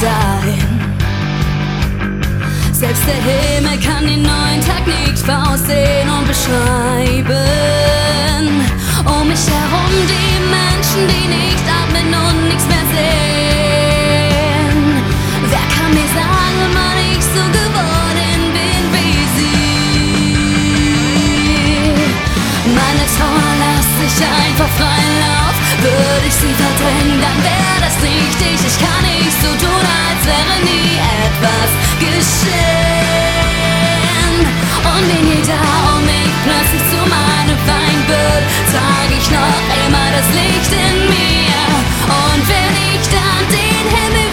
dahin. Selbst der Himmel kann den neuen Tag nicht voraussehen und beschreiben. Um mich herum die Menschen, die nicht atmen und nichts mehr sehen. Wer kann mir sagen, wann ich so geworden bin wie sie? Meine Trauer lässt sich einfach freien Lauf. Würde ich sie verdrängen, dann wäre das nicht ich. Ich kann nicht so tun, als wäre nie etwas geschehen. Und wenn jeder um mich plötzlich zu meinem Feind wird, trage ich noch immer das Licht in mir. Und wenn ich dann den Himmel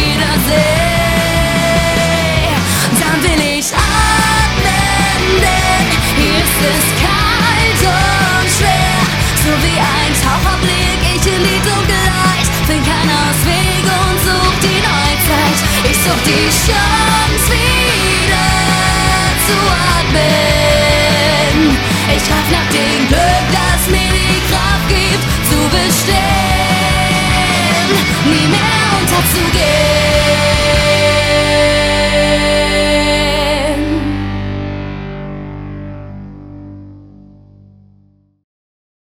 wiedersehe, dann will ich atmen, denn hier ist es kalt und schwer. So wie ein Taucher blick ich in die Dunkelheit, find keinen Ausweg und such die Neuzeit. Ich such die Chance wieder zu atmen. Ich greif nach dem Glück, das mir